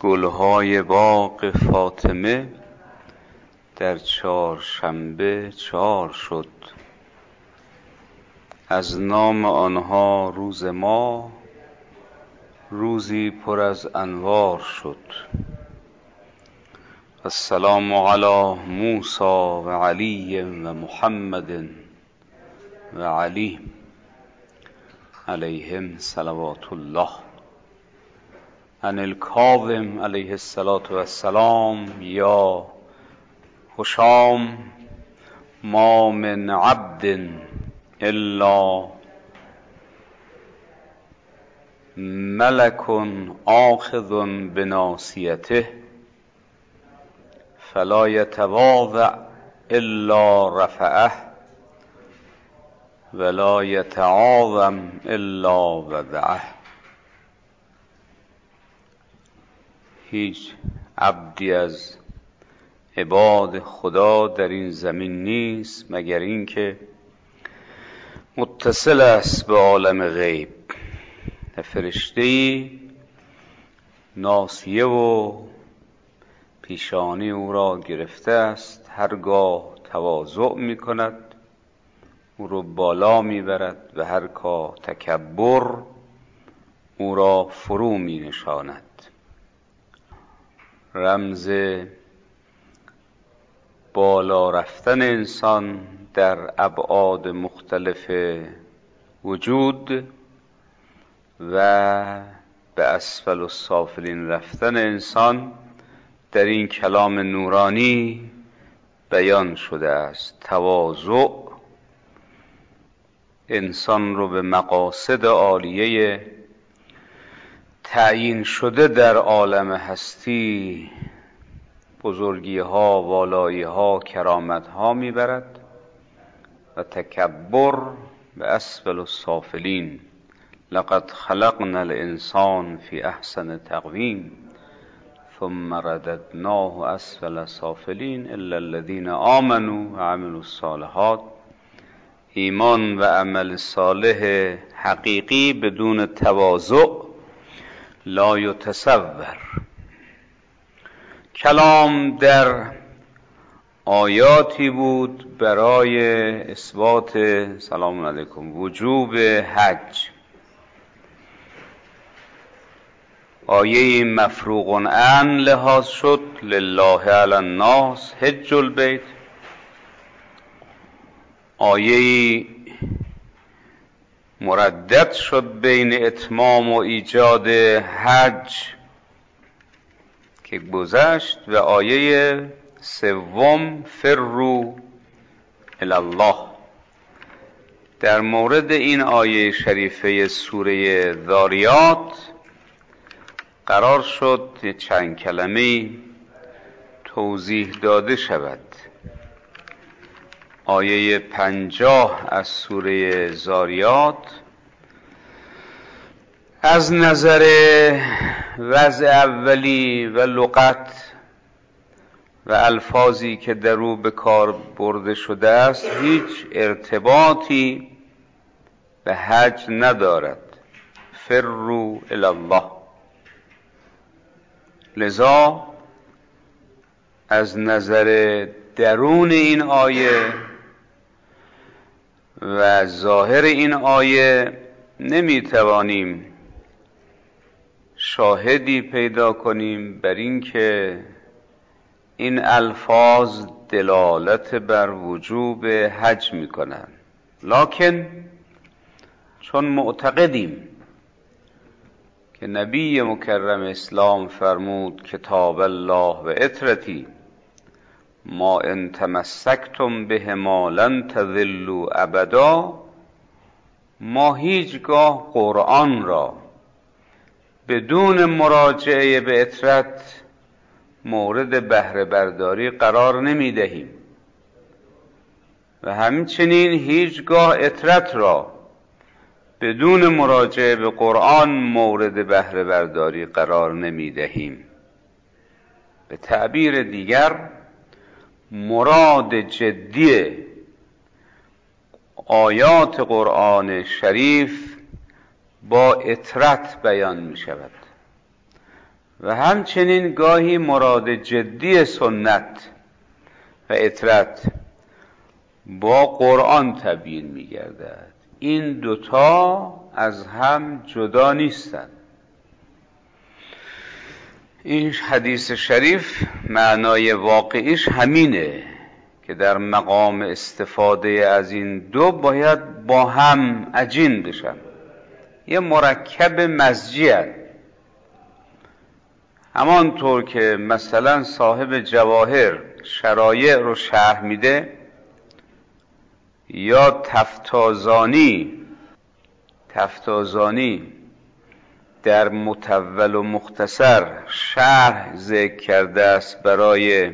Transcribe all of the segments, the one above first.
گلهای باغ فاطمه در چهارشنبه 4 شد. از نام آنها روز ما روزی پر از انوار شد. السلام علی موسی و علی و محمد و علی علیهم صلوات الله. عن الکاظم علیه السلام یا هشام ما من عبد الا ملک آخذ بناصیته فلا یتواضع الا رفعه ولا یتعاظم الا وضعه. هیچ عبدی از عباد خدا در این زمین نیست مگر اینکه متصل است به عالم غیب. فرشته‌ای ناصیه و پیشانی او را گرفته است، هرگاه تواضع می کند او را بالا می برد و هرگاه تکبر او را فرو می نشاند. رمز بالا رفتن انسان در ابعاد مختلف وجود و به اسفل السافلین رفتن انسان در این کلام نورانی بیان شده است. تواضع انسان رو به مقاصد عالیه تعیین شده در عالم هستی، بزرگی ها، والایی ها، کرامت ها میبرد و تکبر به اسفل السافلین. لقد خلقنا الانسان فی احسن تقویم ثم رددناه اسفل سافلین الا الذین آمنوا و عملوا الصالحات. ایمان و عمل صالح حقیقی بدون تواضع لا یتصور. کلام در آیاتی بود برای اثبات سلام علیکم وجوب حج. آیه مفروغ عن لحاظ شد لله علی الناس حج البیت. آیه مردد شد بین اتمام و ایجاد حج که گذشت و آیه سوم فروا الی الله. در مورد این آیه شریفه سوره ذاریات قرار شد چند کلمه توضیح داده شود. آیه 50 از سوره ذاریات از نظر وضع اولی و لغت و الفاظی که در او به کار برده شده است هیچ ارتباطی به حج ندارد. فروا الی الله. لذا از نظر درون این آیه و ظاهر این آیه نمیتوانیم شاهدی پیدا کنیم بر این که این الفاظ دلالت بر وجوب حج میکنند. لکن چون معتقدیم که نبی مکرم اسلام فرمود کتاب الله و اطرتی ما ان تمسکتم بهما لن تضلوا ابدا، ما هیچگاه قرآن را بدون مراجعه به اطرت مورد بهره برداری قرار نمی دهیم و همچنین هیچگاه اطرت را بدون مراجعه به قرآن مورد بهره برداری قرار نمی دهیم. به تعبیر دیگر مراد جدی آیات قرآن شریف با اطرت بیان می شود و همچنین گاهی مراد جدی سنت و اطرت با قرآن تبیین می‌گردد. این دوتا از هم جدا نیستند. این حدیث شریف معنای واقعیش همینه که در مقام استفاده از این دو باید با هم عجین بشن، یه مرکب مزجی هست. همانطور که مثلا صاحب جواهر شرایع رو شرح میده یا تفتازانی در مطول و مختصر شرح ذکر کرده است برای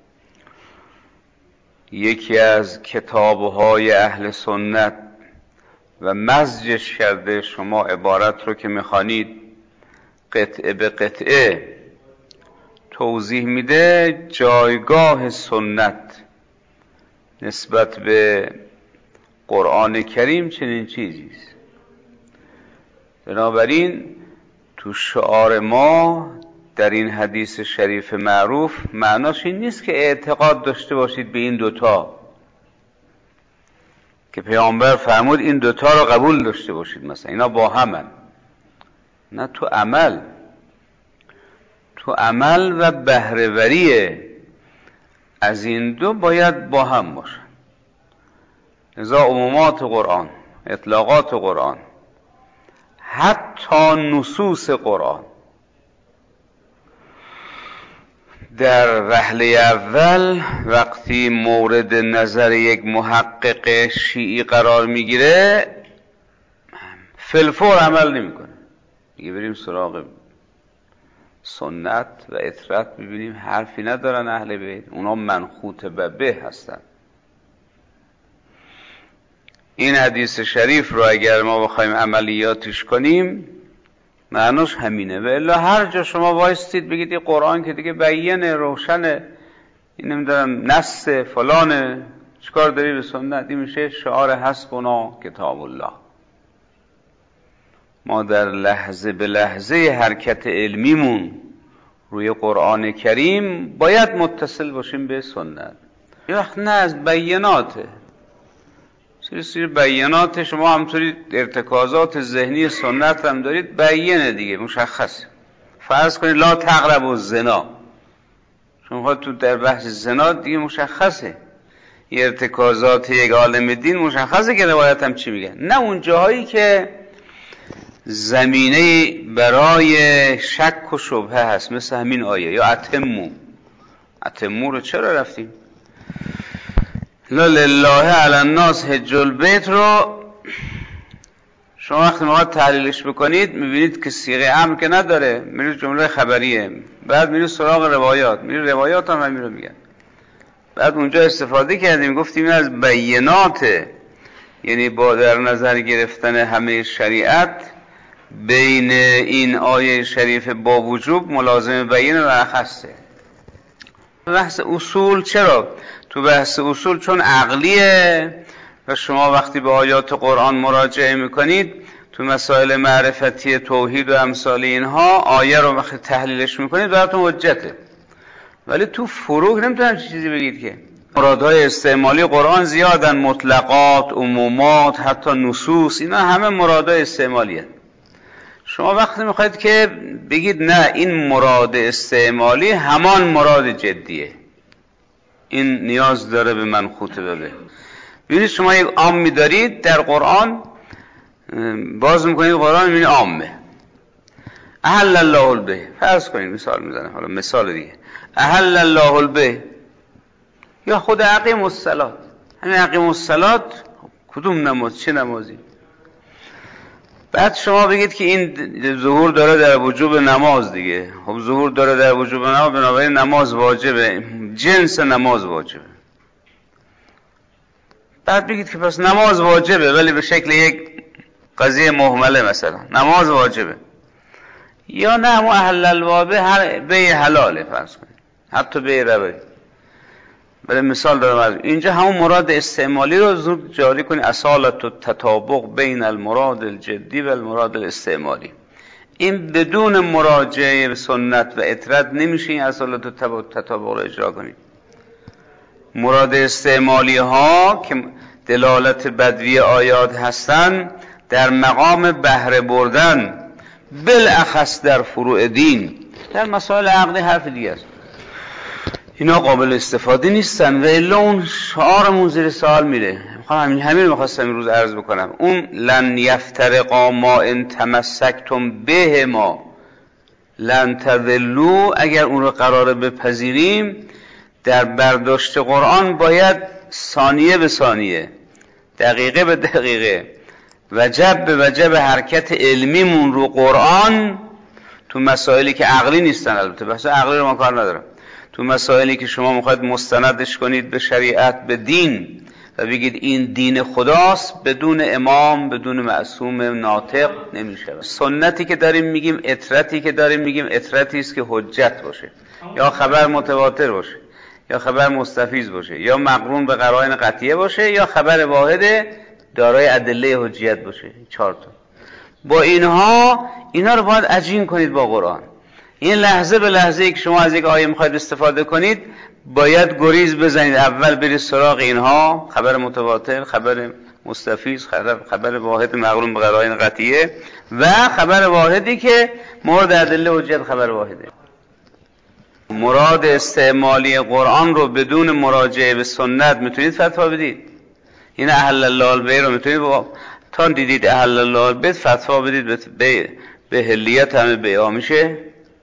یکی از کتابهای اهل سنت و مزجش کرده، شما عبارت رو که میخوانید قطعه به قطعه توضیح میده جایگاه سنت نسبت به قرآن کریم چنین چیزیست. بنابراین تو شعار ما در این حدیث شریف معروف معناش این نیست که اعتقاد داشته باشید به این دوتا که پیامبر فرمود این دوتا رو قبول داشته باشید، مثلا اینا با همن. نه، تو عمل و بهره‌وری از این دو باید با هم باشن. لذا عمومات قرآن، اطلاقات قرآن، حتی نصوص قرآن در وهله اول وقتی مورد نظر یک محقق شیعی قرار میگیره فلفور عمل نمیکنه. دیگه بریم سراغ سنت و اطرت، ببینیم حرفی ندارن اهل بیت، اونا منخوط به هستن. این حدیث شریف رو اگر ما بخوایم عملیاتش کنیم معناش همینه. و الا هر جا شما وایستید بگید این قرآن که دیگه بیانه، روشنه، این نمیدونم نص فلانه، چیکار داری به سنت؟ این میشه شعار حسبنا کتاب الله. ما در لحظه به لحظه حرکت علمیمون روی قرآن کریم باید متصل باشیم به سنت. یه وقت نه از بیاناته، سری بیانات شما همطوری ارتکازات ذهنی سنت هم دارید، بیانه دیگه، مشخصه. فرض کنید لا تقربوا الزنا، شما تو در بحث زنا دیگه مشخصه، ارتکازات یک عالم دین مشخصه که روایت هم چی میگه. نه اون جاهایی که زمینه برای شک و شبهه هست، مثل همین آیه یا اتمو رو چرا رفتیم؟ لا لله علی الناس حج البیت رو شما وقتی میخواد تحلیلش بکنید میبینید که صیغه امر که نداره، میرید جمله خبریه، بعد میرید سراغ روایات، میرید روایات هم همین رو میگن. بعد اونجا استفاده کردیم گفتیم این از بیاناته، یعنی با در نظر گرفتن همه شریعت بین این آیه شریف با وجوب ملازم بیان و اخصه. بحث اصول چرا؟ تو بحث اصول چون عقلیه و شما وقتی به آیات قرآن مراجعه میکنید تو مسائل معرفتی توحید و امثال اینها آیه رو وقتی تحلیلش میکنید براتون حجته. ولی تو فروع نمیتونم چیزی بگید که مرادهای استعمالی قرآن زیادن، مطلقات، عمومات، حتی نصوص، اینا همه مرادهای استعمالیه. شما وقتی میخواید که بگید نه این مراد استعمالی همان مراد جدیه، این نیاز داره به منخوط به. ببینید شما یک عامی دارید در قرآن، باز میکنید قرآن میبینید عامه، احل الله البیع، فرض کنید مثال میزنه، حالا مثال دیگه، احل الله البیع، یا خود اقیم الصلاة. همین اقیم الصلاة کدوم نماز؟ چه نمازی؟ بعد شما بگید که این ظهور داره در وجوب نماز دیگه. خب ظهور داره در وجوب نماز، بنابراین نماز واجبه، جنس نماز واجبه. بعد بگید که پس نماز واجبه ولی به شکل یک قضیه مهمله، مثلا نماز واجبه. یا نه همون اهل الوابه هر بیع حلاله، فرض کنید حتی بیع ربایی. برای مثال دارم اینجا همون مراد استعمالی رو زود جاری کنی، اصالت و تطابق بین المراد الجدی و المراد الاستعمالی. این بدون مراجعه به سنت و اطرت نمیشه این اصالت و تطابق رو اجرا کنید. مراد استعمالی ها که دلالت بدوی آیات هستن در مقام بهره بردن، بالاخص در فروع دین. در مسائل عقدی حرف دیگه است، اینا قابل استفاده نیستن و الا اون شعارمون زیر سوال میره. همین میخواستم امروز عرض بکنم. اون لن یفترقا ما ان تمسکتم به ما لن تضلوا، اگر اون رو قراره بپذیریم در برداشت قرآن باید ثانیه به ثانیه، دقیقه به دقیقه، وجب به وجب حرکت علمیمون رو قرآن تو مسائلی که عقلی نیستن، البته بحث عقلی رو ما کار ندارم، تو مسائلی که شما میخواید مستندش کنید به شریعت، به دین و بگید این دین خداست، بدون امام، بدون معصوم ناطق نمیشه. سنتی که داریم میگیم، اطرتی که داریم میگیم، اطرتی است که حجت باشه، یا خبر متواتر باشه، یا خبر مستفیض باشه، یا مقرون به قرائن قطعیه باشه، یا خبر واحد دارای ادله حجیت باشه. 4 تا. با اینا رو باید عجین کنید با قرآن. این لحظه به لحظه ای که شما از یک آیه میخواید استفاده کنید باید گریز بزنید، اول برید سراغ اینها، خبر متواتر، خبر مستفیض، خبر واحد مقرون به قرائن قطعیه و خبر واحدی که مورد ادله حجیت خبر واحده. مراد استعمالی قرآن رو بدون مراجعه به سنت میتونید فتوا بدید. این احل الله البیع رو میتونید تا دیدید احل الله البیع فتوا بدید به حلیت همه بیع میشه،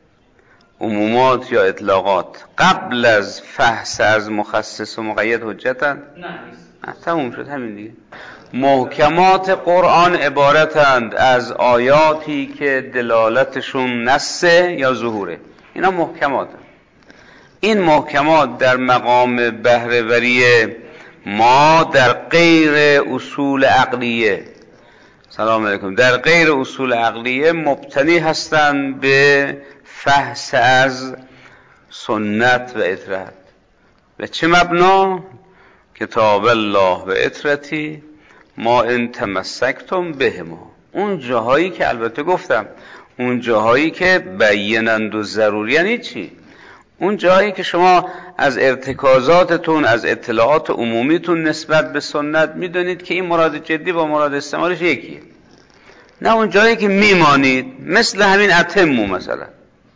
عمومات یا اطلاقات قبل از فحص از مخصص و مقید حجتن؟ نه، تموم شد، همین دیگه. محکمات قرآن عبارتند از آیاتی که دلالتشون نسه یا ظهوره، اینا محکمات. این محکمات در مقام بهره‌وری ما در غیر اصول عقلیه، سلام علیکم، در غیر اصول عقلیه مبتنی هستند به فحص از سنت و اطرت. و چه مبنا؟ کتاب الله و اطرتی ما ان تمسکتم به ما. اون جاهایی که البته گفتم، اون جاهایی که بیانند و ضروری، یعنی چی؟ اون جایی که شما از ارتکازاتتون، از اطلاعات عمومیتون نسبت به سنت میدونید که این مراد جدی با مراد استعمالش یکیه. نه اون جایی که میمانید، مثل همین اتمو مثلا.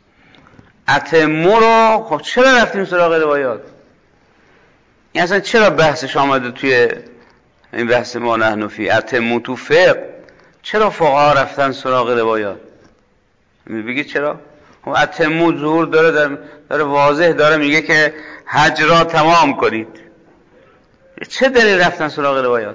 اتمو رو خب چرا رفتیم سراغ روایات؟ این اصلا چرا بحثش آمده توی این بحث ما نحن فی اتمو تو فقه؟ چرا فقها رفتن سراغ روایات؟ میگید چرا؟ خب اتمو ظهور داره واضح داره میگه که حج را تمام کنید. چه دلیل رفتن سراغ روایات؟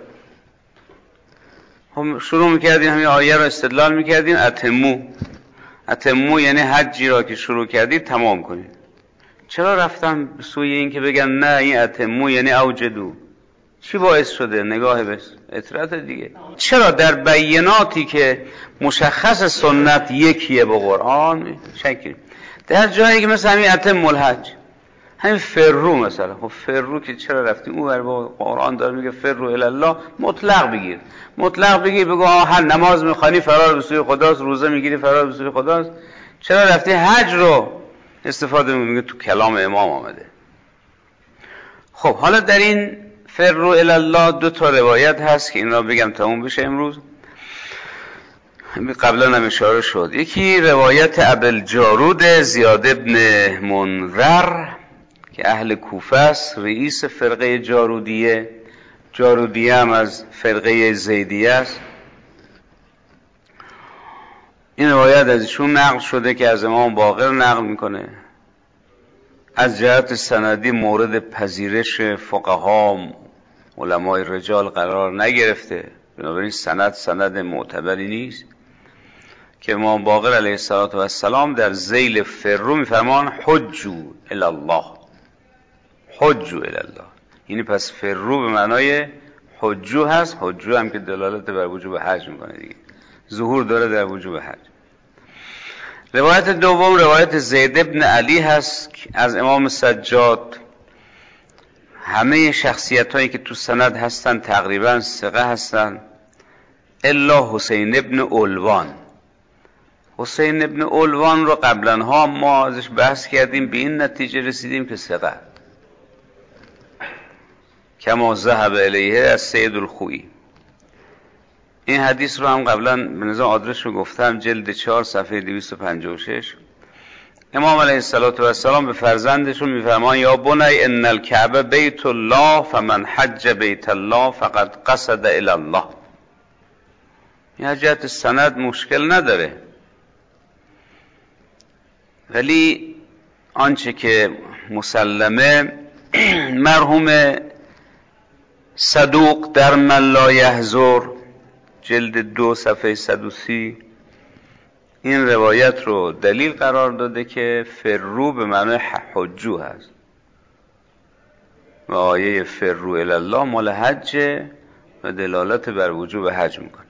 خب شروع میکردین همین آیه رو استدلال میکردین، اتمو یعنی حجی را که شروع کردید تمام کنید. چرا رفتن به سوی این که بگن نه این اتمو یعنی اوجدو؟ چی باعث شده؟ نگاه به اطرت دیگه. چرا در بیاناتی که مشخص سنت یکیه با قرآن شکلی، در جایی که مثلا همین اتم الحج، همین فرو مثلا، خب فرو که چرا رفتی اون با قرآن داره میگه فرو الی الله، مطلق بگیر بگو هر نماز میخوانی فرار به سوی خداست، روزه میگیری فرار به سوی خداست، چرا رفتی حج رو استفاده میگه تو کلام امام آمده. خب حالا در این فرو الی الله 2 تا روایت هست که این را بگم تموم بشه امروز. قبلا هم اشاره شد. یکی روایت ابوالجارود زیاد ابن منذر که اهل کوفه است، رئیس فرقه جارودیه. جارودیه هم از فرقه زیدیه است. این روایت از ایشون نقل شده که از امام باقر نقل میکنه. از جهت سندی مورد پذیرش فقها علمای رجال قرار نگرفته، بنابراین سند معتبری نیست که امام باقر علیه السلام در ذیل فرو میفرمان حجوا الی الله، حجوا الی الله. یعنی پس فرو به معنای حجو هست، حجو هم که دلالت بر وجوب حج میکنه دیگه، ظهور داره در وجوب حج. روایت دوم روایت زید ابن علی هست از امام سجاد. همه شخصیت هایی که تو سند هستن تقریبا ثقه هستن الا حسین ابن علوان. حسین ابن علوان رو قبلا ها ما ازش بحث کردیم، به این نتیجه رسیدیم که ثقه، کما ذهب الیه از سید الخویی. این حدیث رو هم قبلا به نظام آدرس رو گفتم، جلد 4 صفحه 256. امام علیه السلام به فرزندشون میفرمان یا بنی ان الکعبه بیت الله فمن حج بیت الله فقد قصد الی الله. این جهت سند مشکل نداره، ولی آنچه که مسلمه مرحوم صدوق در من لا یحضر جلد 2 صفحه 130 این روایت رو دلیل قرار داده که فرو به معنی حجو هست و آیه فرو الی الله مال حج و دلالت بر وجوب حج میکنه.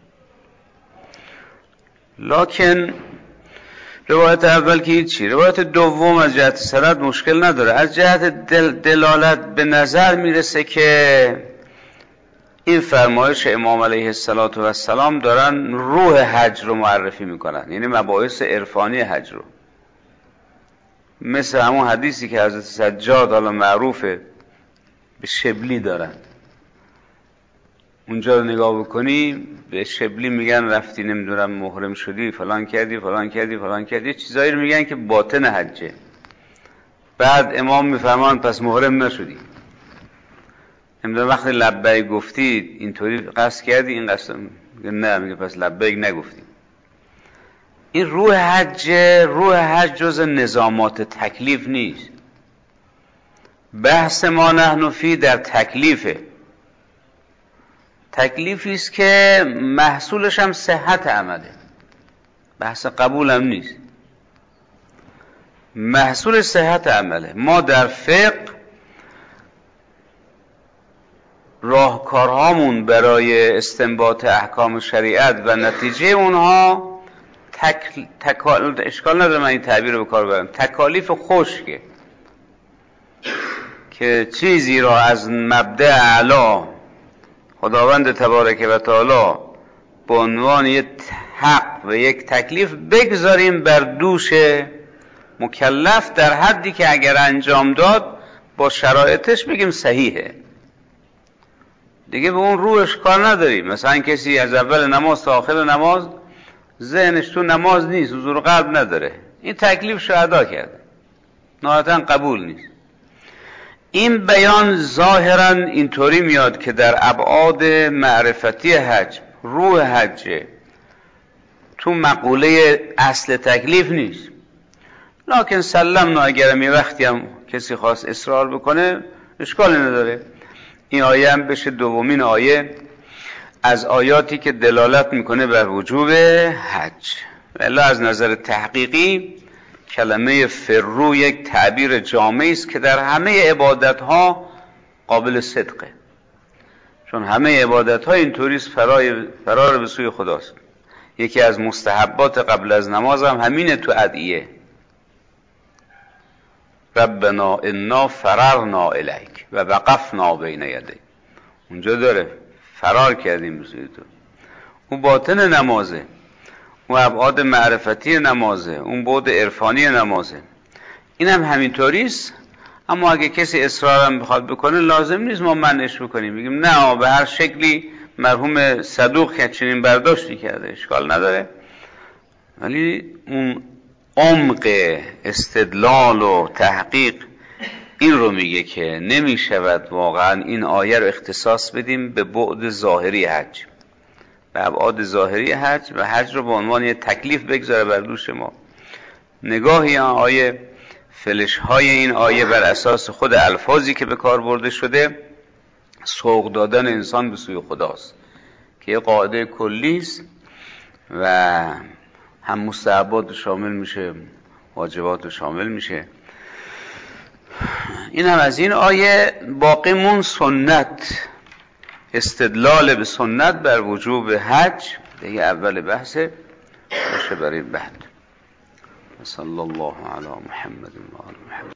لکن روایت اول که هیچی، روایت دوم از جهت سند مشکل نداره، از جهت دلالت به نظر میرسه که این فرمایش امام علیه السلام دارن روح حج رو معرفی میکنن، یعنی مباحث عرفانی حج رو، مثل همون حدیثی که حضرت سجاد حالا معروفه به شبلی دارن. اونجا رو نگاه بکنی به شبلی میگن رفتی نمیدونم محرم شدی فلان کردی فلان کردی فلان کردی، چیزایی رو میگن که باطن حجه. بعد امام میفرمان پس محرم نشدی، نمیدونم وقتی لبیک گفتی اینطوری قصد کردی، این قصد نه، میگه پس لبیک نگفتی. این روح حج جز نظامات تکلیف نیست. بحث ما نحن فی در تکلیفی است که محصولش هم صحت عمله، بحث قبول هم نیست، محصول صحت عمله. ما در فقه راهکارهامون برای استنباط احکام شریعت و نتیجه اونها اشکال نداره من این تعبیر رو به کار برم، تکالیف خشکه که چیزی را از مبدأ اعلی خداوند تبارک و تعالی به عنوان یک حق و یک تکلیف بگذاریم بر دوش مکلف در حدی که اگر انجام داد با شرایطش بگیم صحیحه، دیگه به اون روش کار نداریم. مثلا کسی از اول نماز تا آخر نماز ذهنش تو نماز نیست، حضور قلب نداره، این تکلیفش رو ادا کرده، نهایتاً قبول نیست. این بیان ظاهراً اینطوری میاد که در ابعاد معرفتی حج روح حج تو مقوله اصل تکلیف نیست، لکن سلمنا اگرم یه وقتی هم کسی خواست اصرار بکنه اشکالی نداره. این آیه هم بشه دومین آیه از آیاتی که دلالت میکنه بر وجوب حج. ولی از نظر تحقیقی کلمه فرو یک تعبیر جامعی است که در همه عبادت‌ها قابل صدقه، چون همه عبادت‌ها اینطوری است فرار به سوی خداست. یکی از مستحبات قبل از نماز هم همینه تو ادعیه، ربنا انا فررنا الیک و وقفنا بین یدیک، اونجا داره فرار کردیم به سوی تو. اون باطن نمازه، اون ابعاد معرفتی نمازه، اون بعد عرفانی نمازه، این هم همینطوری است. اما اگه کسی اصرارم بخواد بکنه لازم نیست ما منعش بکنیم، بگیم نه به هر شکلی مرحوم صدوق که چنین برداشتی کرده اشکال نداره، ولی اون عمق استدلال و تحقیق این رو میگه که نمی شود واقعا این آیه رو اختصاص بدیم به بعد ظاهری حج، به ابعاد ظاهری حج و حج رو به عنوان یه تکلیف بگذاره بر دوش ما. نگاهی آیه فلش های این آیه بر اساس خود الفاظی که به کار برده شده سوق دادن انسان به سوی خداست که یه قاعده کلی است و هم مستحبات شامل میشه، واجبات شامل میشه. این هم از این آیه. باقیمون سنت، استدلال به سنت بر وجوب حج دیگه اول بحثه باشه برای بعد. صلی الله علی محمد و آل محمد.